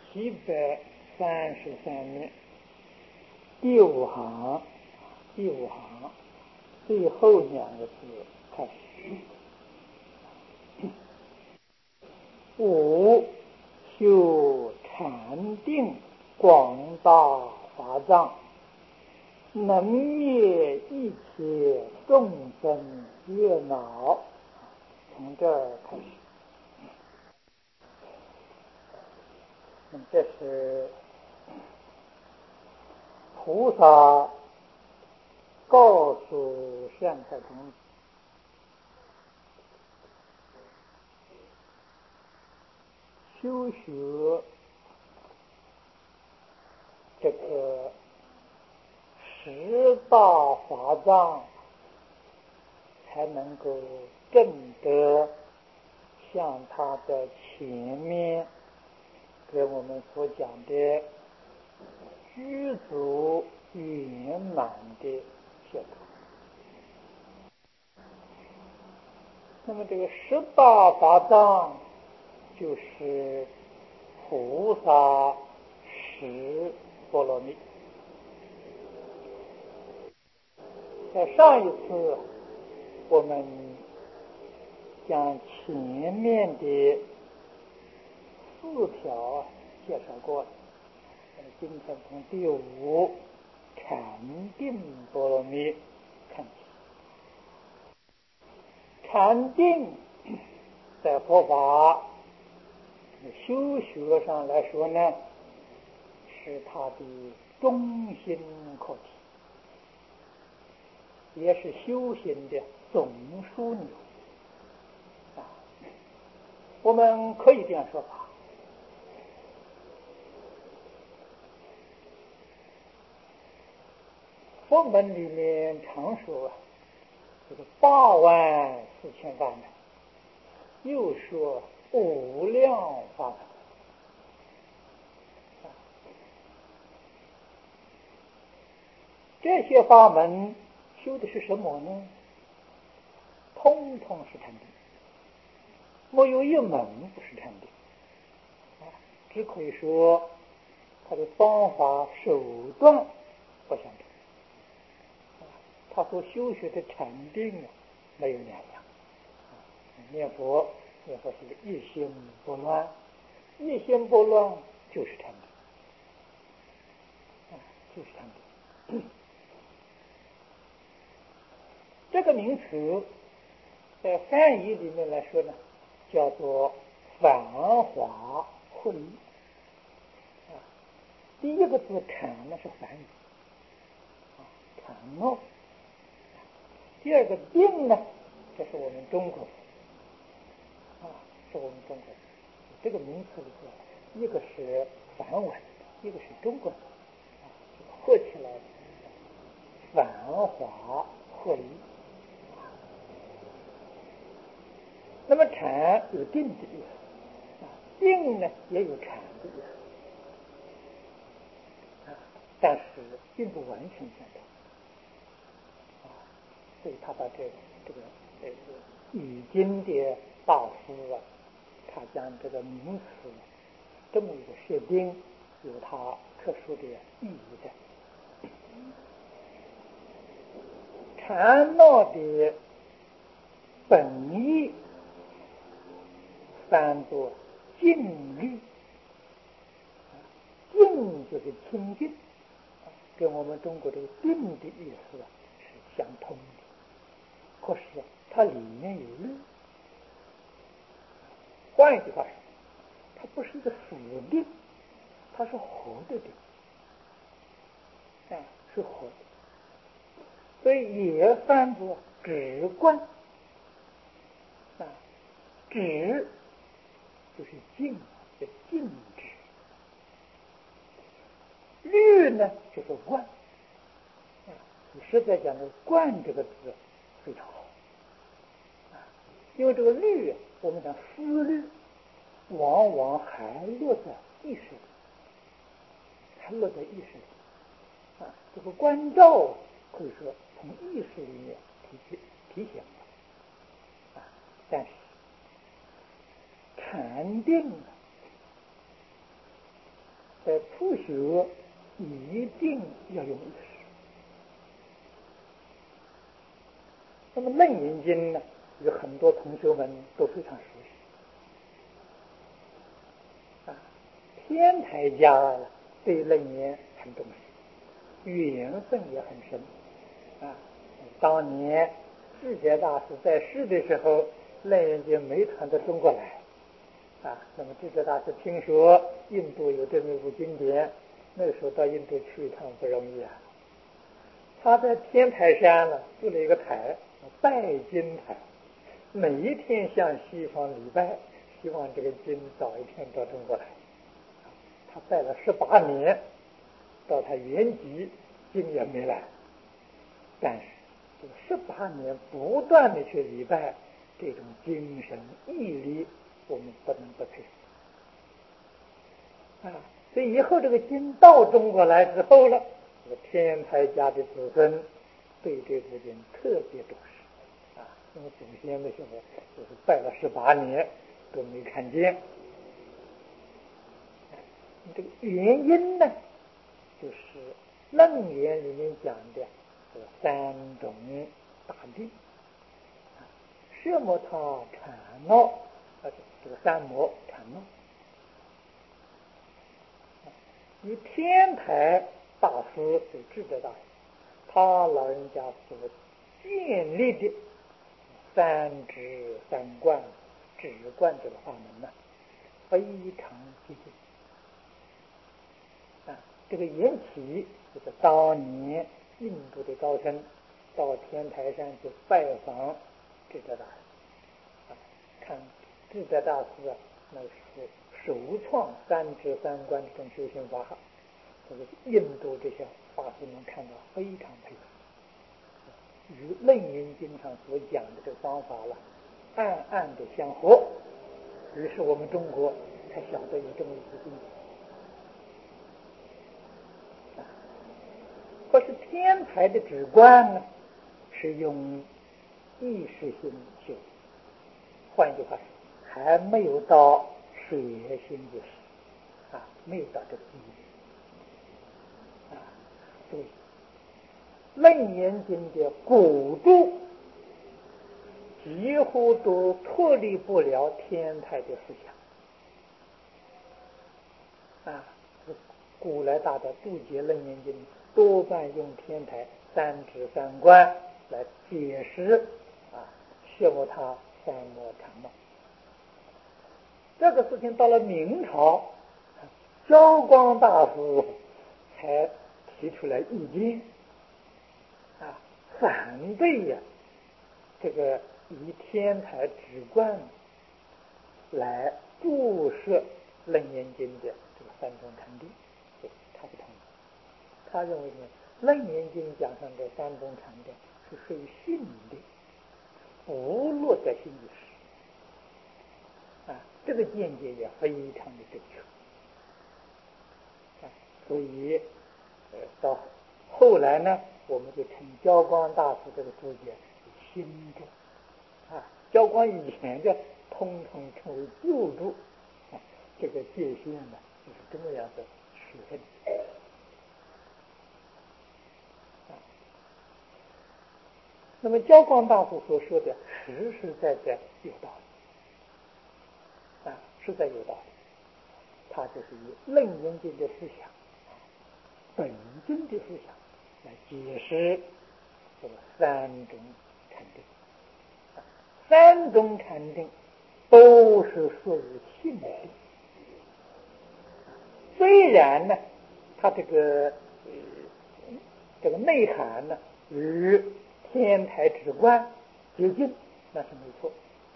733面，第五行最后两个字开始。五修禅定广大法藏，能灭一切众生业恼。从这儿开始，那么这是菩萨告诉善财童子，修学这个10大法藏，才能够证得像他的前面给我们所讲的具足圆满的解脱。那么这个10大法藏就是菩萨10波罗蜜。在上一次我们将前面的4条介绍过了，今天从第5禅定波罗蜜看起。禅定在佛法修学上来说呢，是它的中心课题，也是修行的总枢纽。我们可以这样说法，佛门里面常说这个84000法门，又说无量法门。这些法门修的是什么呢？通通是禅定，没有一门不是禅定。只可以说他的方法手段不相同，他所修学的禅定没有两样。念佛是一心不乱，一心不乱就是禅定，就是禅定。这个名词在梵语里面来说呢，叫做繁华会意。第一个字禅呢是梵语，禅哦。第二个定呢，这是我们中国是我们中国这个名词里头，一个是梵文，一个是中国文，合起来繁华会意。那么禅有定的意思，定呢也有禅的意思，但是并不完全相同。所以他把这个语经的大师他将这个名词这么一个设定，有他特殊的意义在。禅闹的本意翻作静虑，静就是清净，跟我们中国这个定的意思是相通的。可是它里面有律，换一句话说，它不是一个死定，它是活的定，是活的，所以也翻作止观。止就是静，叫静止。虑呢就是观，实在讲的观这个字非常好，因为这个虑我们讲思虑往往还落在意识里，这个关照可以说从意识里面提醒，但是禅定初学一定要用意识。那么《楞严经》呢，有很多同学们都非常熟悉。天台家对楞严很重视，缘分也很深。当年智觉大师在世的时候，楞严经没传到中国来。那么智觉大师听说印度有这么一部经典，那时候到印度去一趟不容易啊。他在天台山呢做了一个台，拜经台，每一天向西方礼拜，希望这个经早一天到中国来。他拜了18年，到他圆寂，经也没来。但是这18年不断的去礼拜，这种精神毅力我们不能不佩服。所以以后这个经到中国来之后了，这个天台家的子孙对这部经特别重视。因为祖先的时候就是拜了18年都没看见。这个原因呢，就是楞严里面讲的这3种大定，摄摩他禅那，这个三摩禅那。以天台大师对智者大师，他老人家所建立的3止3观止观这个法门呢，非常接近。这个缘起就是当年印度的高僧到天台山去拜访智者大师，看智者大师那是首创3止3观这种修行法，这个印度这些法师们看到非常佩服，与楞严经上所讲的这个方法了，暗暗的相合。于是我们中国才晓得有这么一部经典。可是天台的止观呢，是用意识性修，换句话说，还没有到学心的事，没有到这个地步。所以楞严经的古注几乎都脱离不了天台的思想。古来大家注解楞严经多半用天台3止3观来解释摄摩他三摩禅那。这个事情到了明朝，教光大师才提出来意见，反对这个以天台止观来注释楞严经的这个3种禅定。他不同意，他认为呢，楞严经讲上的3种禅定是属于性定，不落在心意识。这个见解也非常的正确。所以到后来呢，我们就称教光大师这个注解为新注。教光以前的通通称为旧注。这个界限呢，就是这么样的区分。那么教光大师所说的实实在在有道理，实在有道理。他就是以楞严经的思想，本经的思想来解释这个3种禅定。3种禅定都是属于性定，虽然呢，它这个内涵呢与天台止观接近，那是没错。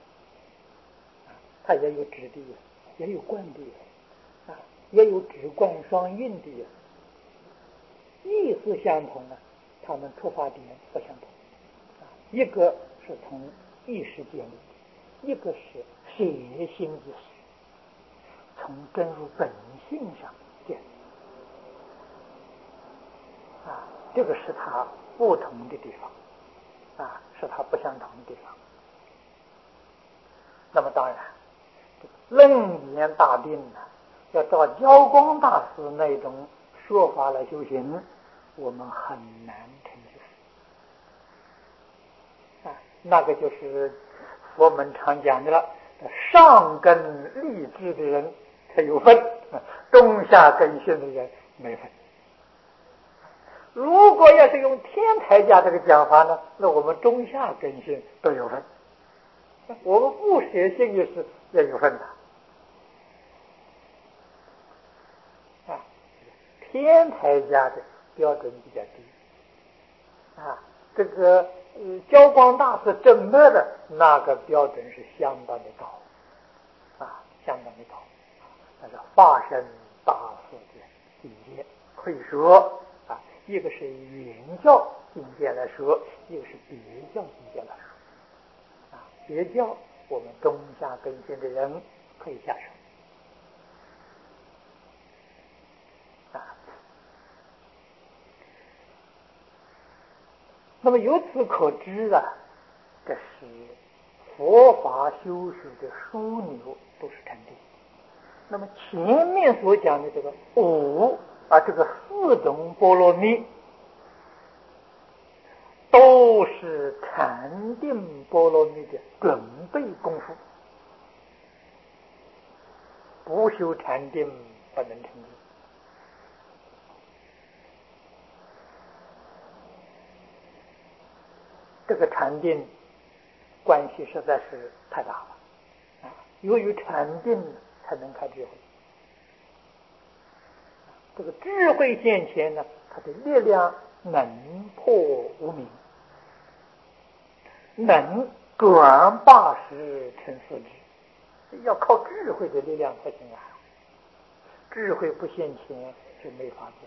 它也有止的，也有观的，也有止观双运的，意思相同他们出发点不相同。一个是从意识建立，一个是学心意识，从真如本性上建立。这个是它不同的地方，是它不相同的地方。那么当然，楞严大定要照教光大师那种说法来修行，我们很难成就。那个就是佛门常讲的了，上根立志的人才有分，中下根性的人没分。如果要是用天台家这个讲法呢，那我们中下根性都有分，我们不学性也是也有分的。天台家的标准比较低，这个教光大师正脉的那个标准是相当的高，相当的高，那是化身大师的境界。可以说一个是以原教境界来说，一个是别教境界来说。别教我们中下根性的人可以下手。那么由此可知这是佛法修学的枢纽都是禅定。那么前面所讲的这个这个四种波罗蜜都是禅定波罗蜜的准备功夫，不修禅定不能成就。这个禅定关系实在是太大了由于禅定才能开智慧。这个智慧现前呢，它的力量能破无明，能转80成4智，要靠智慧的力量才行智慧不现前就没法子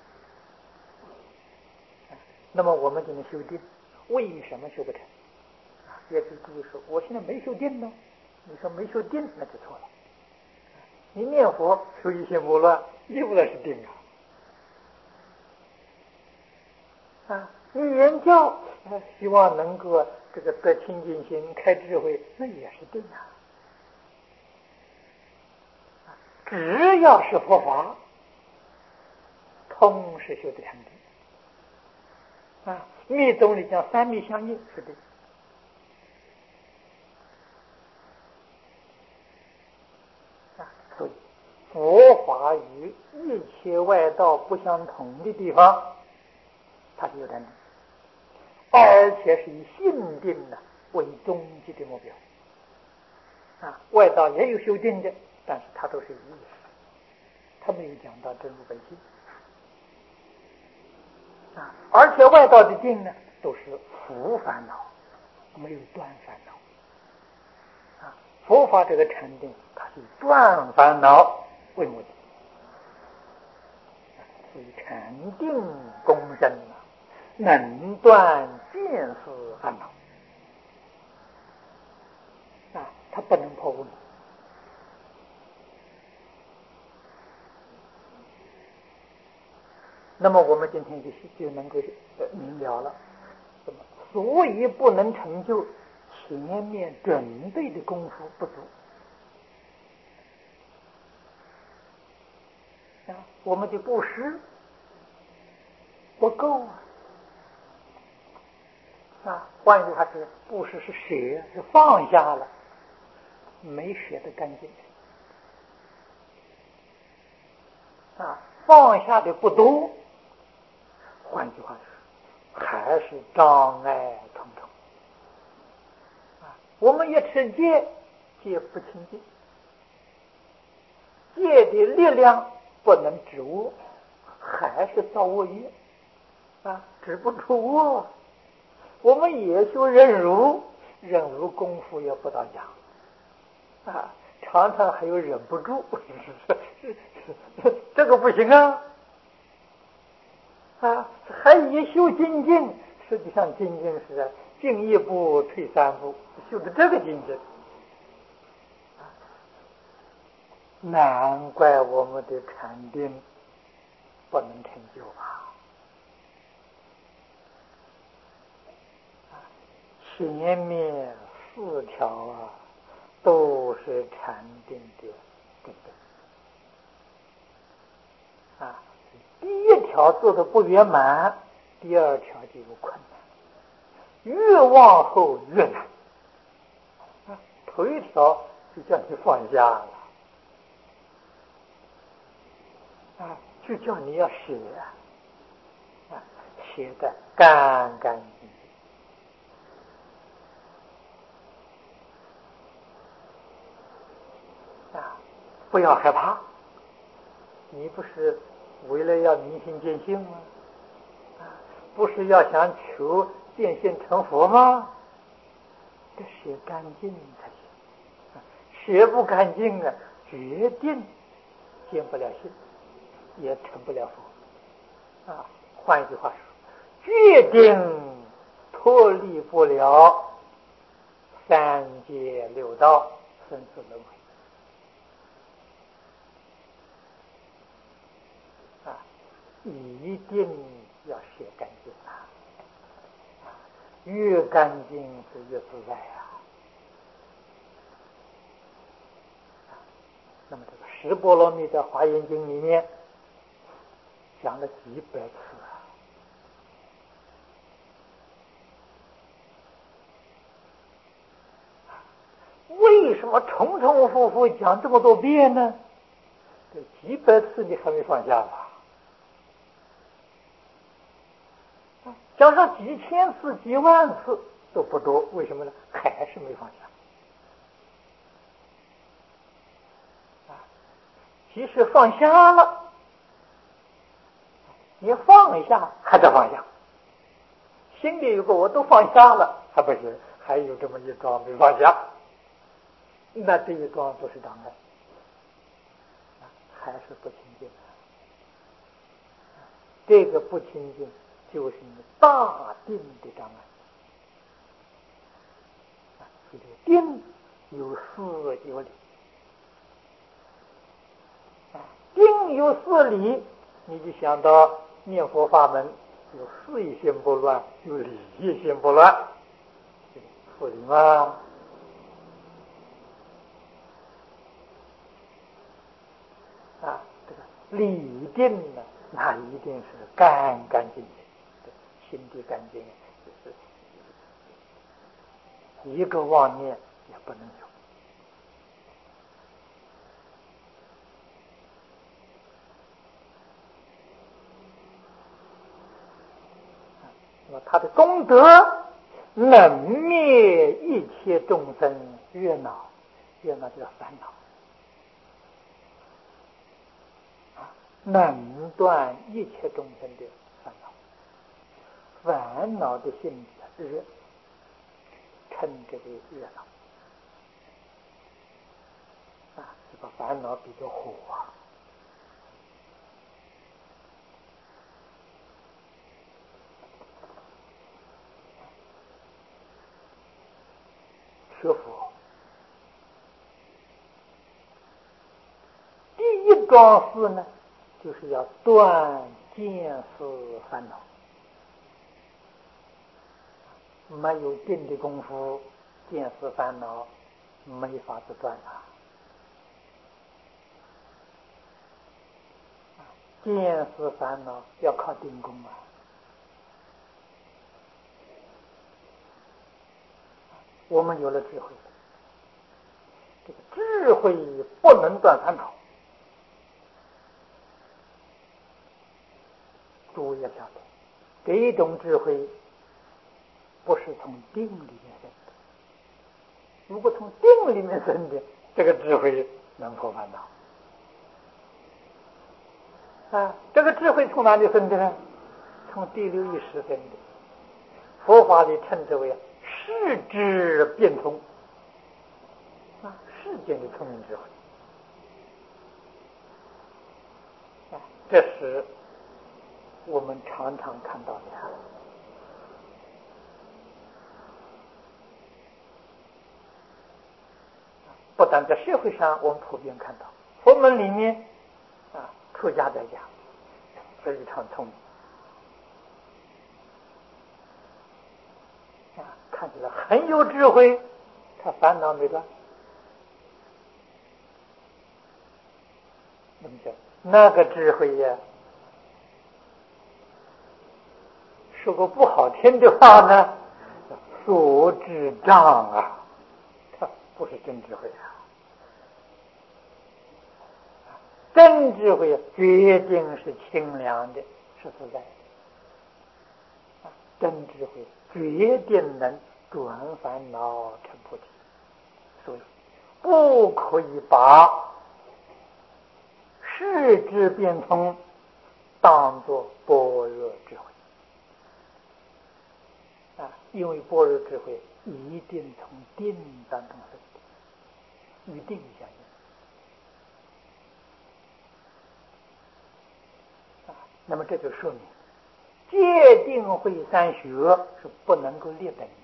那么我们就能修定，为什么修不成？也是注意说，我现在没修定呢。你说没修定，那就错了。你念佛修一心不乱，又不是定你研教希望能够这个得清净心、开智慧，那也是定只要是佛法，通是修的禅定密宗里讲三密相应是定。所以佛法与一切外道不相同的地方，它是有禅定，而且是以性定为终极的目标外道也有修定的，但是它都是意识，他没有讲到真如本性而且外道的定呢，都是伏烦恼，没有断烦恼佛法这个禅定，它是以断烦恼为目的所以禅定功深能断见思烦恼它不能破无明。那么我们今天就能够明了了，所以不能成就前面准备的功夫不足我们的布施不够换一句话是，布施是舍，是放下了，没舍得干净放下的不多，换句话是，还是障碍重重我们也持戒，戒不清净，戒的力量不能止恶，还是造恶业止不住恶。我们也修忍辱，忍辱功夫也不到家常常还有忍不住这个不行还以修精进，实际上精进是进一步退3步，修的这个精进难怪我们的禅定不能成就前面4条都是禅定的根本啊，第一条做的不圆满，第二条就有困难，越往后越难。啊，头一条就叫你放下了，啊，就叫你要写，啊，写的干干净净，啊，不要害怕。你不是为了要明心见性吗？啊，不是要想求见性成佛吗？这写干净才行，写不干净啊，决定见不了性，也成不了佛。啊，换一句话说，决定脱离不了三界六道生死轮回。啊，一定要写干净啊！越干净是越自在啊！那么这个十波罗蜜在《华严经》里面讲了几百次啊！为什么重重复复讲这么多遍呢？这几百次你还没放下吧？讲上几千次、几万次都不多，为什么呢？还是没放下。即使放下了，你放一下还得放下，心里有个我都放下了，还不行，还有这么一桩没放下，那这一桩都是障碍，还是不清净。这个不清净就是你大定的障碍。这个定有四有理，定有四理，你就想到念佛法门有事一心不乱，有理一心不乱，四理吗？啊，这个理定呢，那一定是干干净净，心地干净，一个妄念也不能有。那么他的功德能灭一切众生热恼，热恼就是烦恼，能断一切众生的烦恼，烦恼的性质热，称之为热恼。这个烦恼比作火啊，学佛第一桩事呢，就是要断见思烦恼。没有定的功夫，见思烦恼没法子断啊！见思烦恼要靠定功啊！我们有了智慧，这个智慧不能断烦恼。诸位要晓得，这种智慧不是从定里面生的。如果从定里面生的，这个智慧能破烦恼。这个智慧从哪里生的呢？从第六意识生的。佛法里称之为世智变通，世间的聪明智慧。这是我们常常看到的。不但在社会上我们普遍看到，佛门里面出家在家非常聪明，看起来很有智慧，他烦恼没断。那么那个智慧呀， 说个不好听的话呢，所知障啊，它不是真智慧啊。真智慧决定是清凉的，是自在的。真智慧决定能转烦恼成菩提，所以不可以把世智变通当作般若智慧因为般若智慧一定从定当中生的，与定相应那么这就说明戒定慧三学是不能够立本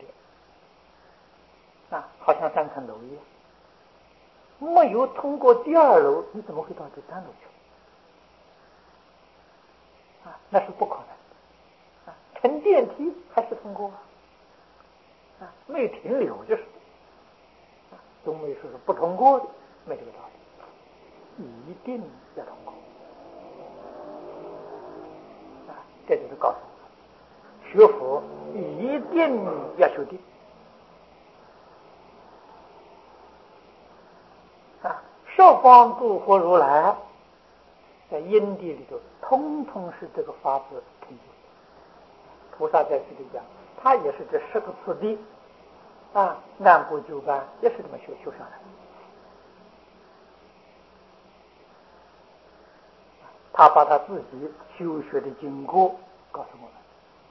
的好像三层楼一样，没有通过第二楼，你怎么会到第三楼去那是不可能的乘电梯还是通过没有停留就是都没说是不通过的，没这个道理，一定要通过这就是告诉我们，学佛一定要修定十方诸佛如来在因地里头，通通是这个法子成就。菩萨在这里讲，他也是这10个次第按部就班，也是这么修上来的。他把他自己修学的经过告诉我们，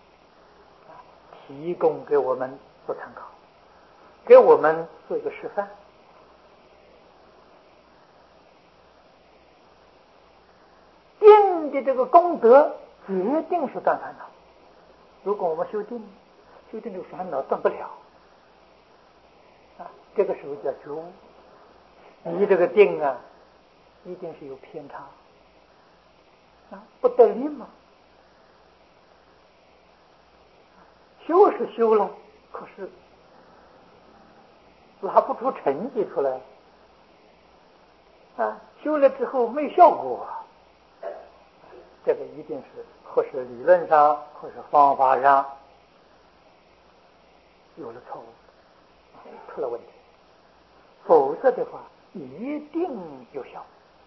提供给我们做参考，给我们做一个示范。定的这个功德决定是断烦恼。如果我们修定这个烦恼断不了这个时候叫觉悟。你这个定一定是有偏差不得力嘛。修是修了，可是拿不出成绩出来修了之后没效果这个一定是或是理论上或是方法上有了错误出了问题，否则的话一定有效。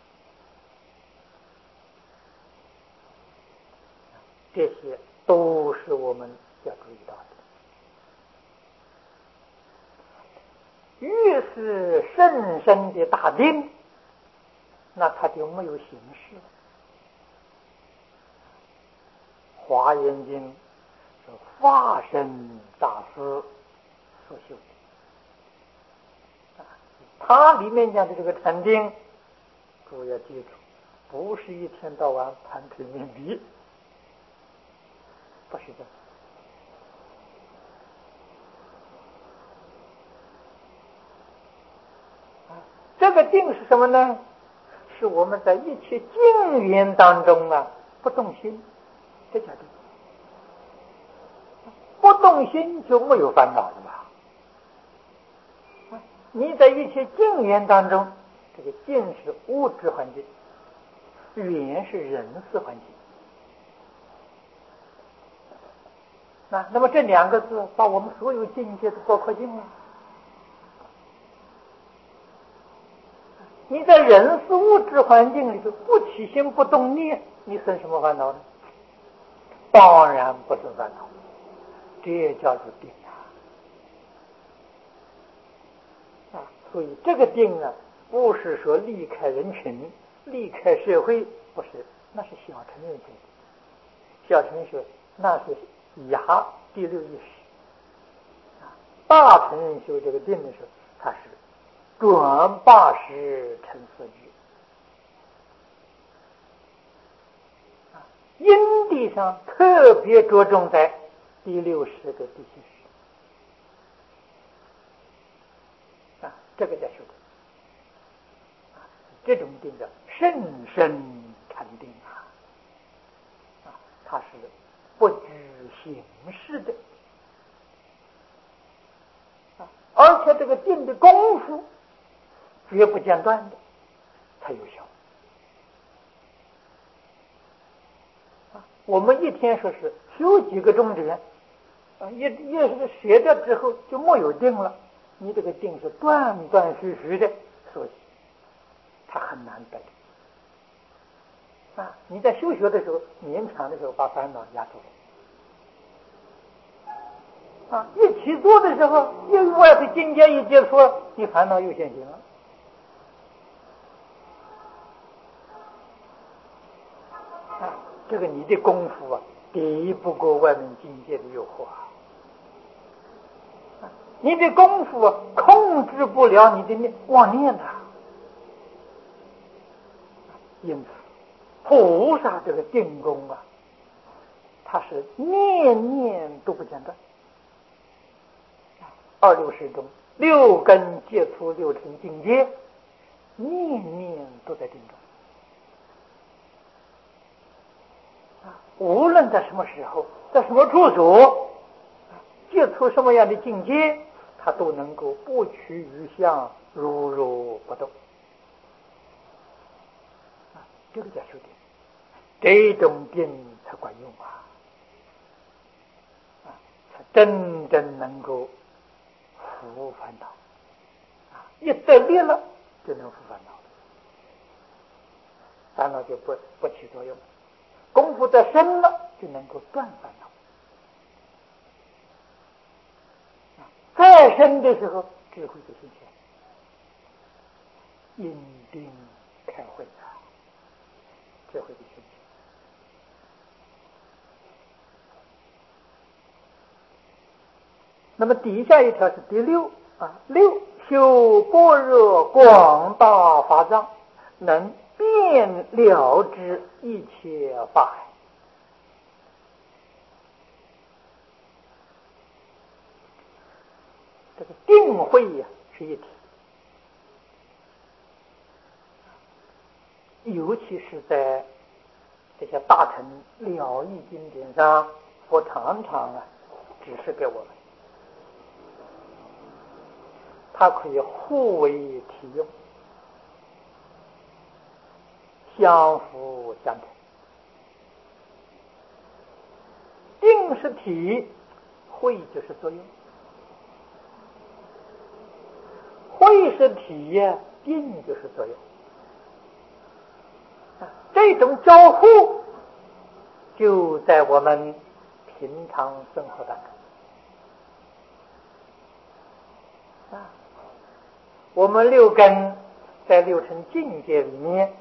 这些都是我们要注意到的。越是甚深的大定，那它就没有形式了。华严经是化身大师所修的它里面讲的这个禅定，各位要记住，不是一天到晚盘腿面壁，不是这样这个定是什么呢？是我们在一切境缘当中不动心，这叫定。不动心就没有烦恼了吧？你在一切境缘当中，这个境是物质环境，缘是人事环境。那么这2个字把我们所有境界都包括进了。你在人事物质环境里头不起心不动念，你生什么烦恼呢？当然不是烦恼，这叫做定所以这个定不是说离开人群离开社会，不是，那是小乘人修。小乘修那是牙第6意识大乘人修这个定的时候，它是转80成4句因地上特别着重在第60个第70这个叫修定这种定叫甚深禅定它是不拘形式的而且这个定的功夫绝不间断的才有效我们一天说是修几个钟点，一是学着之后就没有定了，你这个定是断断续续的，所以它很难得。你在修学的时候，勉强的时候把烦恼压住了，一起做的时候，一外头境界一接触，你烦恼又现行了。这个你的功夫抵不过外面境界的诱惑你的功夫控制不了你的妄念因此菩萨这个定功它是念念都不间断。26识中六根接触六尘境界，念念都在定中。无论在什么时候，在什么处所，接触什么样的境界，他都能够不取于相，如如不动。这个叫修定，这种定才管用才真正能够伏烦恼一得力了就能伏烦恼，烦恼就不起作用。功夫在深了，就能够断烦恼。再深的时候，智慧就现前，因定开慧智慧就现前。那么底下一条是第六修般若广大法藏，能遍了知一切法海。这个定慧是一体，尤其是在这些大乘了义经典上，我常常指示给我们，它可以互为体用，相辅相成。定是体，慧就是作用；慧是体定就是作用。这种交互就在我们平常生活当中我们六根在六尘境界里面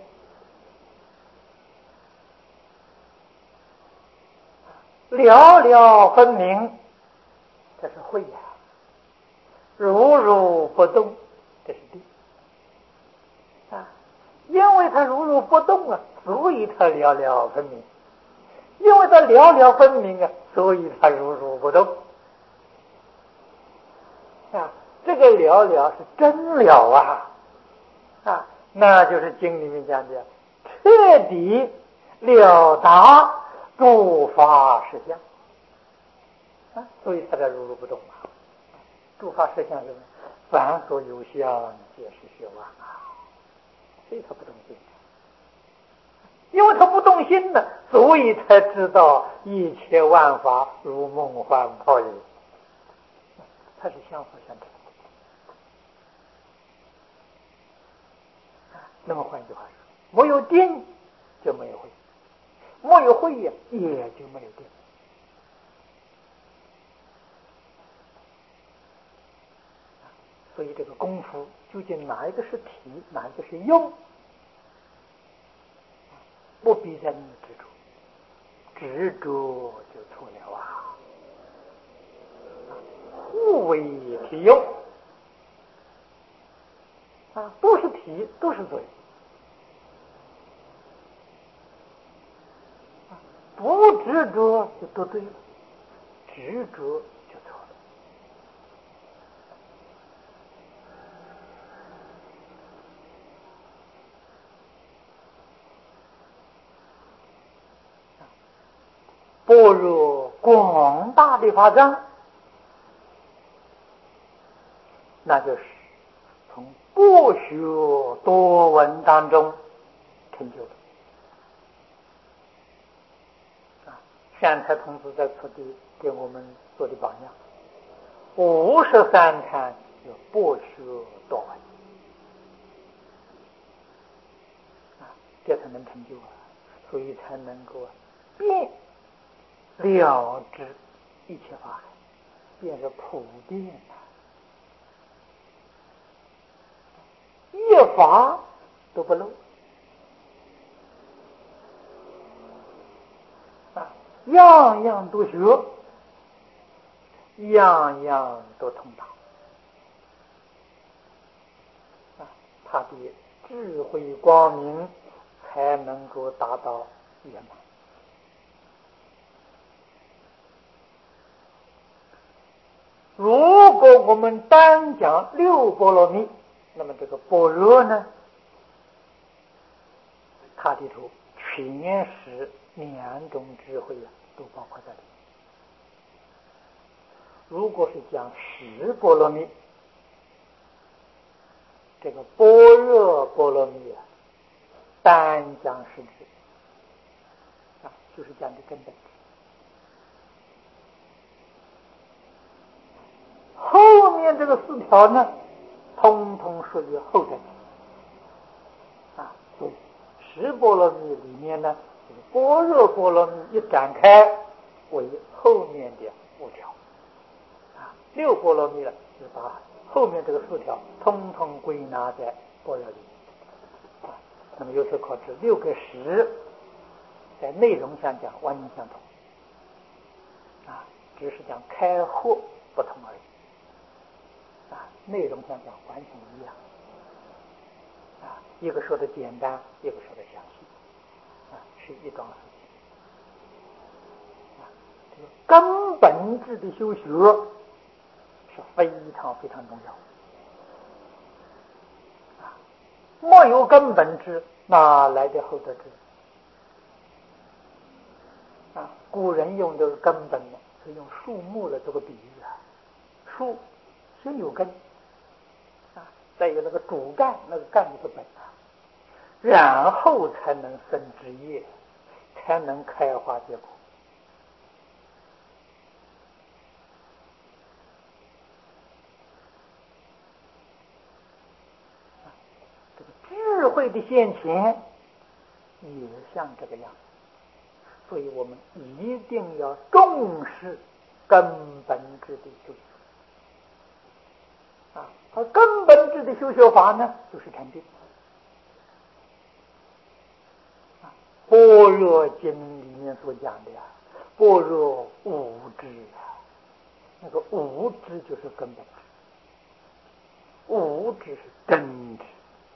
了了分明，这是慧如如不动，这是定因为它如如不动所以它了了分明；因为它了了分明所以它如如不动这个了了是真了那就是经里面讲的彻底了达诸法实相所以它才如如不动诸法实相是什么？凡所有相，皆是虚妄所以他不动心，因为他不动心所以才知道一切万法如梦幻泡影，它是相辅相成。那么换句话说，没有定就没有慧，没有慧也就没有定。所以这个功夫究竟哪一个是体，哪一个是用，不必在那里执着，执着就错了互为体用都是体，都是作用。不执着就都对了，执着就错了。般若广大的法藏，那就是从博学多闻当中成就的。 善财童子在此地给我们做的榜样，53禅有博学多闻这才能成就所以才能够遍了知一切法海，便是普遍一法都不漏样样都学，样样都通达他的智慧光明才能够达到圆满。如果我们单讲六波罗蜜，那么这个般若呢，它里头全是2种智慧都包括在里面。如果是讲10波罗蜜，这个般若波罗蜜单讲实质就是讲的根本。后面这个4条呢，通通属于后等所以10波罗蜜里面呢，这个般若波罗蜜一展开为后面的5条6波罗蜜呢，就是把后面这个4条通通归纳在般若里那么由此可知6跟10在内容上讲完全相同只是讲开合不同而已内容上讲完全一样一个说的简单，一个说的详细是一桩事情这个根本智的修学是非常非常重要没有根本智哪来的后得智古人用这个根本呢，是用树木来做个比喻树先有根再有那个主干，那个干就是本然后才能生枝叶，才能开花结果这个智慧的现前也像这个样子，所以我们一定要重视根本智的修学而根本智的修学法呢，就是禅定般若经里面所讲的般若无知那个无知就是根本智，无知是真知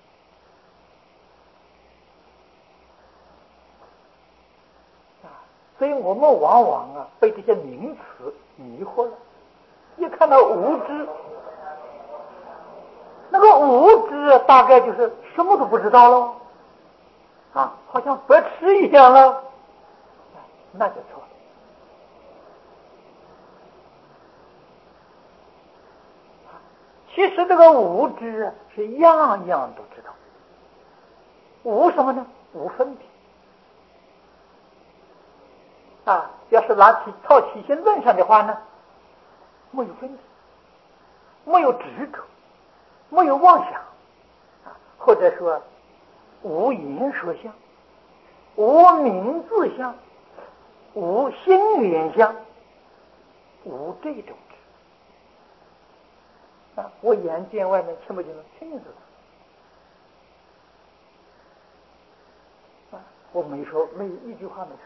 所以我们往往被这些名词迷惑了，一看到无知，那个无知大概就是什么都不知道了好像白痴一样了那就错了其实这个无知是样样都知道，无什么呢？无分别要是套起心论上的话呢，没有分别，没有执着，没有妄想或者说无言说相，无名字相，无心缘相，无这种知我眼见外面听不清楚，听清楚我没说，没有一句话没说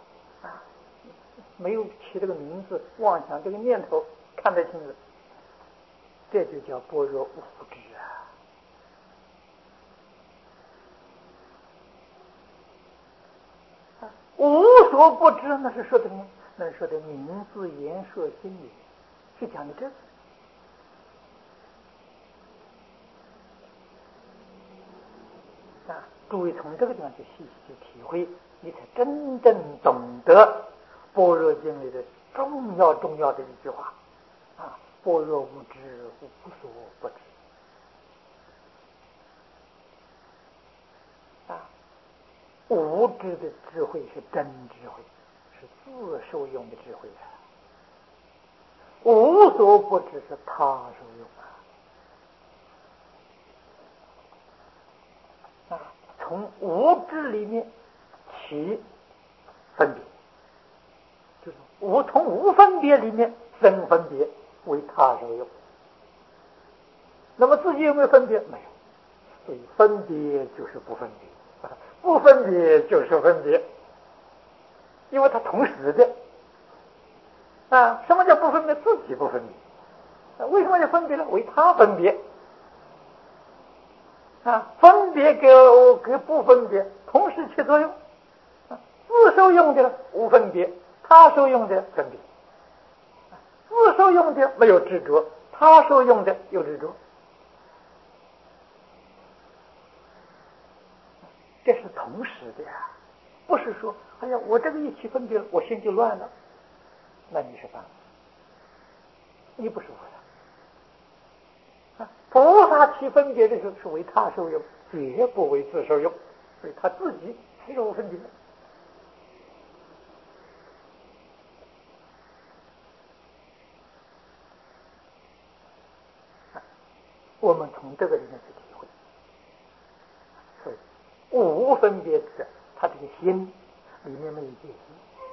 没有起这个名字，妄想这个念头看得清楚，这就叫般若无知无所不知，那是说的什么？那是说的名字、言说、心理，是讲的这个诸位从这个地方去细细去体会，你才真正懂得般若经里的重要的一句话般若无知，无所不知无知的智慧是真智慧，是自受用的智慧啊，无所不知是他受用啊！从无知里面起分别，就是从无分别里面生分别，为他受用。那么自己有没有分别？没有。所以分别就是不分别，不分别就是分别，因为它同时的啊。什么叫不分别？自己不分别。为什么要分别呢？为他分别啊。分别给不分别同时起作用啊。自受用的无分别，他受用的分别。自受用的没有执着，他受用的有执着。这是同时的呀，不是说哎呀，我这个一起分别了，我心就乱了，那你是犯了，你不是菩萨啊。菩萨起分别的时候是为他受用，绝不为自受用，所以他自己还是无分别。我们从这个里面去体会，所以无分别者，他这个心里面没有界限，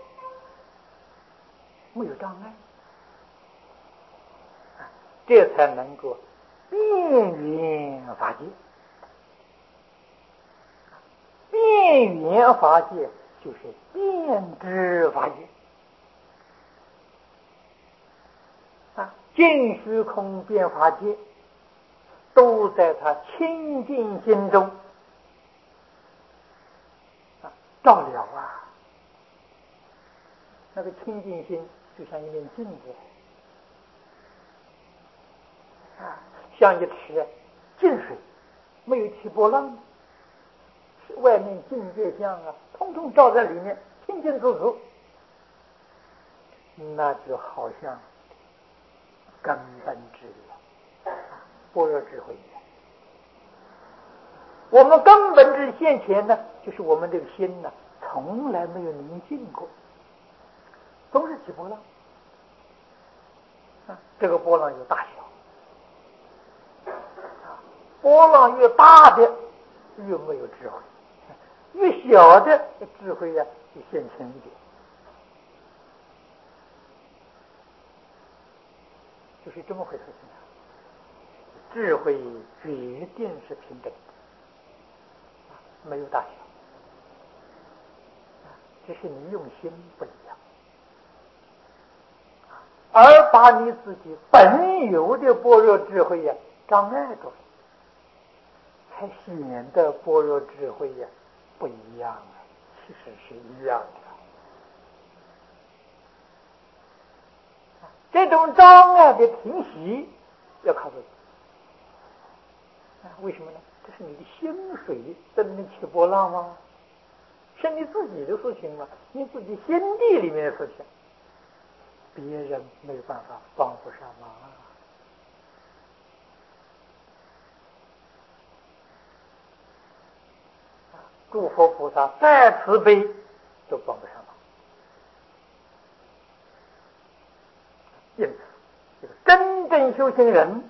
没有障碍，这才能够变圆法界。变圆法界就是变知法界啊，尽虚空变法界都在他清净心中啊照了啊。那个清净心就像一面镜子啊，像一池净水，没有起波浪，外面境界相啊，通通照在里面，清清楚楚，那就好像根本智一样，般若智慧一样。我们根本智现前呢，就是我们这个心呢，从来没有宁静过，总是起波浪啊。这个波浪有大小啊，波浪越大的越没有智慧，越小的智慧呀就现前一点，就是这么回事情啊。智慧决定是平等的，没有大小，只是你用心不一样，而把你自己本有的般若智慧呀障碍住，才显得般若智慧呀不一样啊，其实是一样的。这种障碍的平息要靠自己为什么呢？这是你的心水在那里起波浪吗？是你自己的事情吗？你自己心地里面的事情，别人没有办法帮不上忙诸佛菩萨再慈悲都帮不上忙。因此这个真正修行人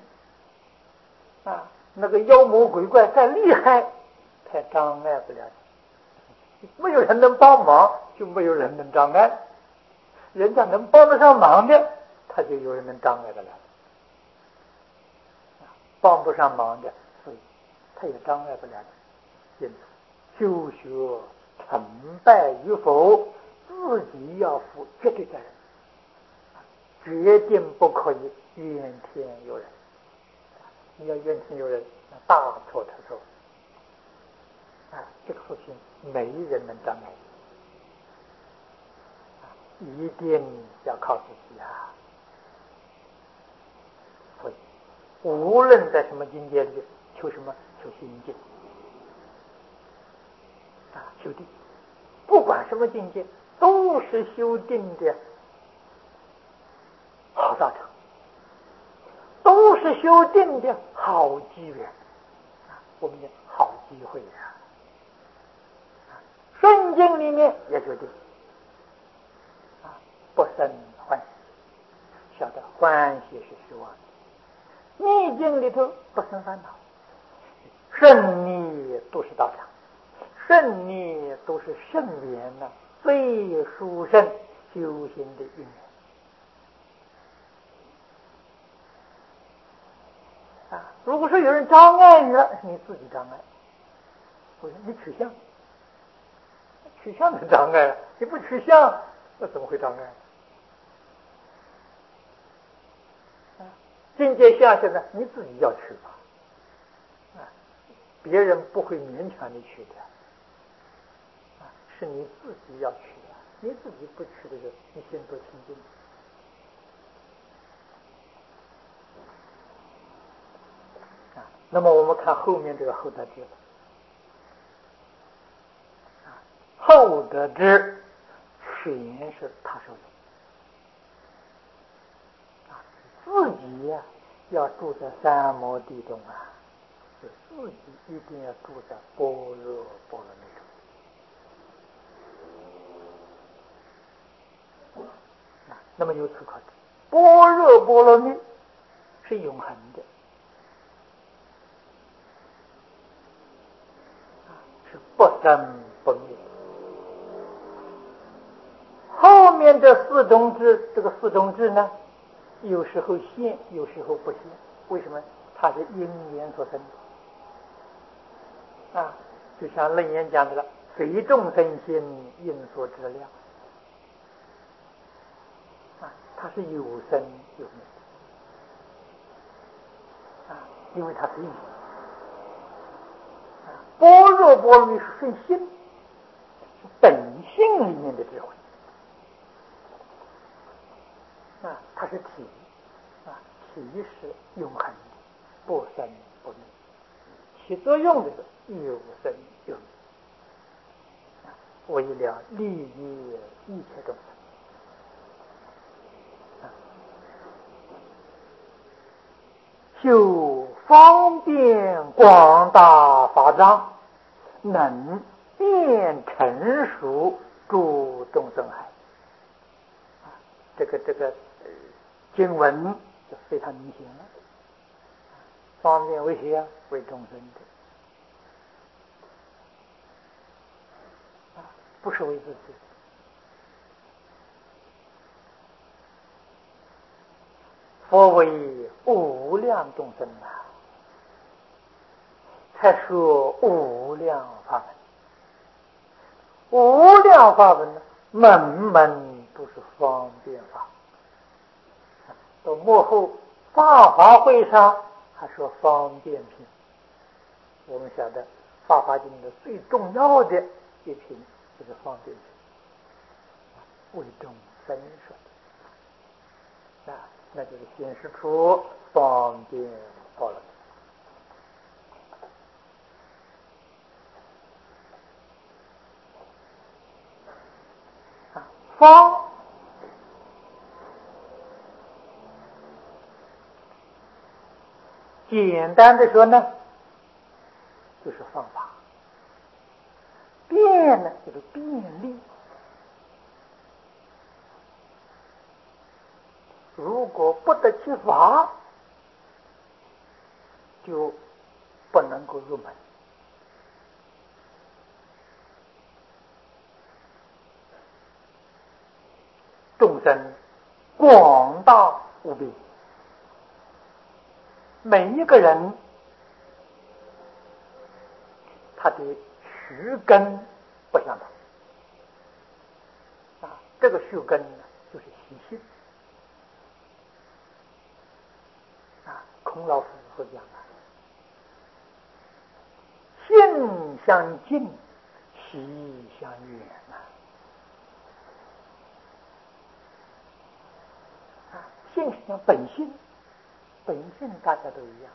那个妖魔鬼怪再厉害，他障碍不了你。没有人能帮忙，就没有人能障碍。人家能帮得上忙的，他就有人能障碍得了。帮不上忙的，所以他也障碍不了你。因此修学成败与否，自己要负绝对责任，决定不可以怨天尤人。你要怨天尤人，那大错特错这个事情没人能障碍，一定要靠自己所以无论在什么境界里求什么，求心境修定，不管什么境界都是修定的好道场，都是修定的好机缘我们的好机会顺境里面也修定不生欢喜，晓得欢喜是虚妄的。逆境里头不生烦恼，顺逆都是道场，顺逆都是圣缘呐，最殊胜修行的因缘。如果说有人障碍你了，你自己障碍。我说你取向，取向的障碍，你不取向，那怎么会障碍？境界下去呢，你自己要去吧，别人不会勉强你去的，是你自己要去的。你自己不去的时候，你心多清净。那么我们看后面这个后得知，后得知全是他受用，自己呀要住在三摩地中是自己一定要住在般若波罗蜜中。那么由此可知，般若波罗蜜是永恒的，是不生不灭。后面的四种智，这个四种智呢，有时候现，有时候不现。为什么？它是因缘所生的就像楞严讲的，随众生心，因所知量它是有生有灭因为它是因。般若波罗蜜是分心，是本性里面的智慧它是体体是永恒的，不生不灭，起作用的是有生有灭为了利益一切众生修方便广大法藏，能变成熟诸众生海这个经文就非常明显了。方便为谁为众生的不是为自己。佛为无量众生才说无量法门。无量法门门门都是方便法。到末后法华会上还说方便品。我们晓得法华经的最重要的一品就是方便品，为众生说的那就是显示出方便波罗蜜方简单的说呢，就是方法；便呢，就是便利。如果不得其法，就不能够入门。众生广大无边，每一个人他的须根不相同这个须根就是习性孔老夫子所讲性相近，习相远性是讲本性，本性大家都一样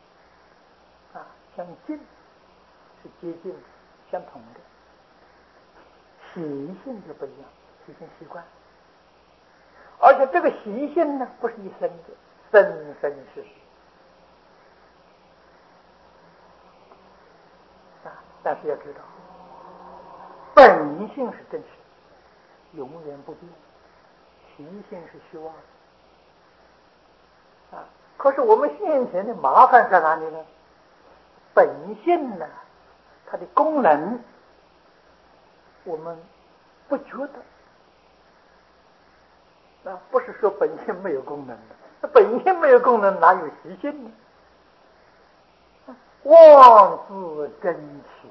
相近是接近的，相同的。习性就不一样，习性习惯，而且这个习性呢，不是一生的，生生世世但是要知道，本性是真实，永远不变， 习性是虚妄啊。可是我们现前的麻烦在哪里呢？本性呢，它的功能我们不觉得，啊，不是说本性没有功能的，本性没有功能哪有习性呢？妄自真起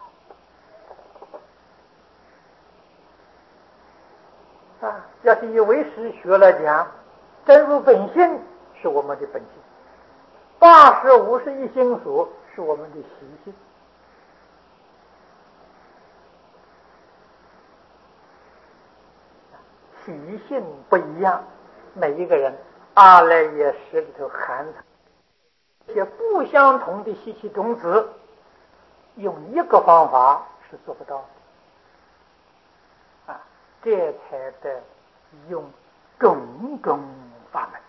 啊！要是以唯识学来讲，真如本性是我们的本性，八识五识一心所是我们的习性。习性不一样，每一个人阿赖耶识里头含一些不相同的习气种子，用一个方法是做不到的啊！这才得用种种法门。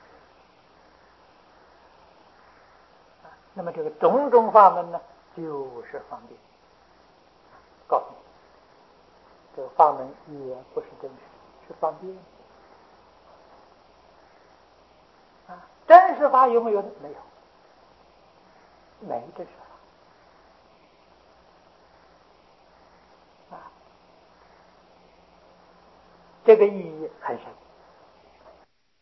那么这个种种法门呢，就是方便。告诉你，这个法门也不是真实，是方便。真实法有没有？没有，没真实法。这个意义很深。